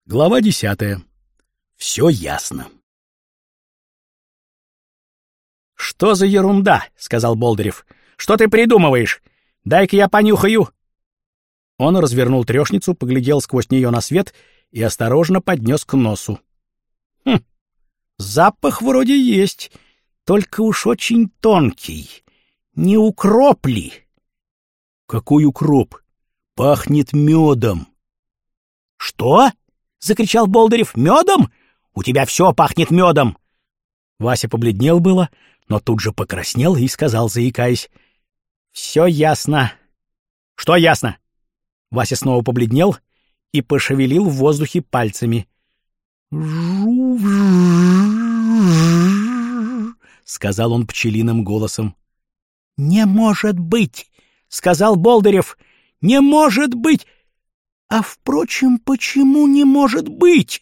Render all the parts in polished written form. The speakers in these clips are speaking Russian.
Глава 10. Все ясно. «Что за ерунда?» — сказал Болдырев. «Что ты придумываешь? Дай-ка я понюхаю». Он развернул трёшницу, поглядел сквозь нее на свет и осторожно поднес к носу. Запах вроде есть, только уж очень тонкий. Не укроп ли? Какой укроп? Пахнет медом. Что? — закричал Болдырев. «Медом? У тебя все пахнет медом!» Вася побледнел было, но тут же покраснел и сказал, заикаясь: «Все ясно». «Что ясно?» Вася снова побледнел и пошевелил в воздухе пальцами. — сказал он пчелиным голосом. «Не может быть!» — сказал Болдырев. «Не может быть! А, впрочем, почему не может быть?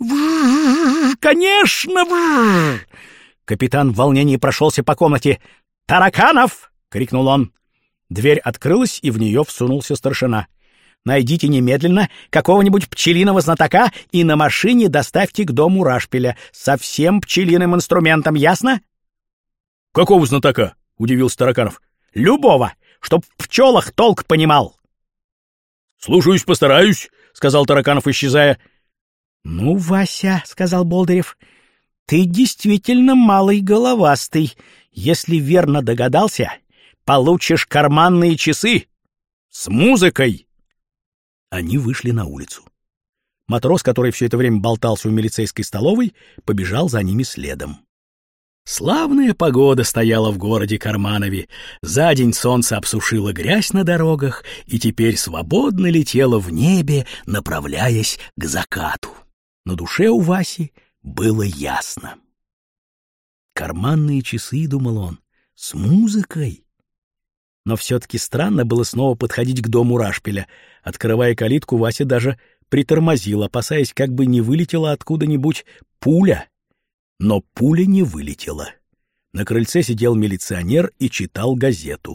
Конечно! Капитан в волнении прошелся по комнате. «Тараканов!» — крикнул он. Дверь открылась, и в нее всунулся старшина. «Найдите немедленно какого-нибудь пчелиного знатока и на машине доставьте к дому Рашпиля со всем пчелиным инструментом, ясно?» «Какого знатока?» — удивился Тараканов. «Любого, чтоб в пчелах толк понимал». «Слушаюсь, постараюсь», — сказал Тараканов, исчезая. «Ну, Вася», — сказал Болдырев, — «ты действительно малый головастый. Если верно догадался, получишь карманные часы с музыкой». Они вышли на улицу. Матрос, который все это время болтался у милицейской столовой, побежал за ними следом. Славная погода стояла в городе Карманове. За день солнце обсушило грязь на дорогах и теперь свободно летело в небе, направляясь к закату. На душе у Васи было ясно. Карманные часы, думал он, с музыкой. Но все-таки странно было снова подходить к дому Рашпиля. Открывая калитку, Вася даже притормозил, опасаясь, как бы не вылетела откуда-нибудь пуля. Но пуля не вылетела. На крыльце сидел милиционер и читал газету.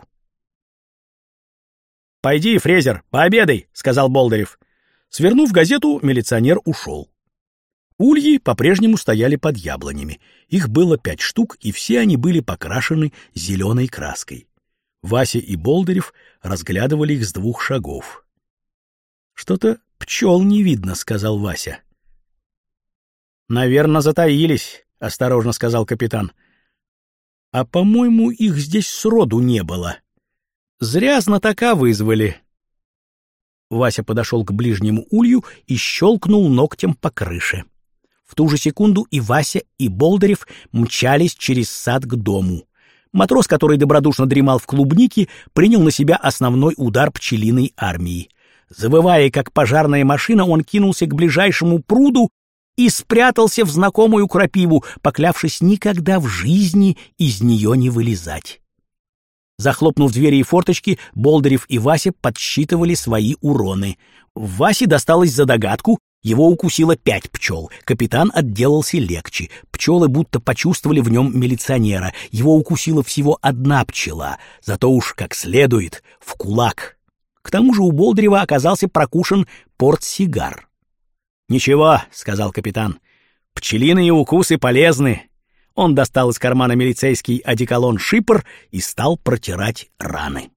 «Пойди, Фрезер, пообедай», — сказал Болдырев. Свернув газету, милиционер ушел. Ульи по-прежнему стояли под яблонями. Их было 5 штук, и все они были покрашены зеленой краской. Вася и Болдырев разглядывали их с 2 шагов. «Что-то пчел не видно», — сказал Вася. «Наверно, затаились», — осторожно сказал капитан. «А, по-моему, их здесь сроду не было. Зря знатока вызвали». Вася подошел к ближнему улью и щелкнул ногтем по крыше. В ту же секунду и Вася, и Болдырев мчались через сад к дому. Матрос, который добродушно дремал в клубнике, принял на себя основной удар пчелиной армии. Завывая, как пожарная машина, он кинулся к ближайшему пруду и спрятался в знакомую крапиву, поклявшись никогда в жизни из нее не вылезать. Захлопнув двери и форточки, Болдырев и Вася подсчитывали свои уроны. Васе досталось за догадку, его укусило 5 пчел. Капитан отделался легче. Пчелы будто почувствовали в нем милиционера. Его укусила всего 1 пчела, зато уж как следует, в кулак. К тому же у Болдырева оказался прокушен портсигар. «Ничего», — сказал капитан, — «пчелиные укусы полезны». Он достал из кармана милицейский одеколон «Шипр» и стал протирать раны.